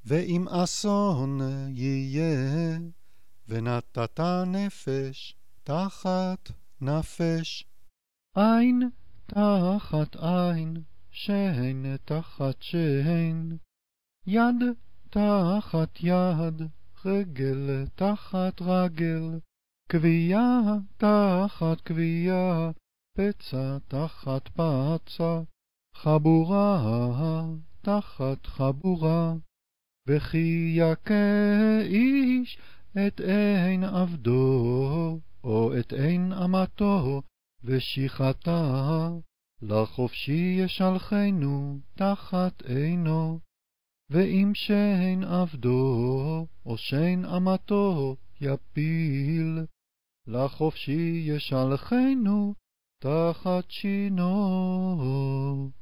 ואם אסון יהיה, ונתת נפש תחת נפש. עין תחת עין, שן תחת שן, יד תחת יד, רגל תחת רגל, קביעה תחת קביעה, פצע תחת פצע, חבורה תחת חבורה. וכי יכה איש את עין עבדו, או את עין אמתו, ושיחתה, לחופשי ישלחנו תחת עינו. ואם שן עבדו, או שן אמתו, יפיל, לחופשי ישלחנו תחת שינו.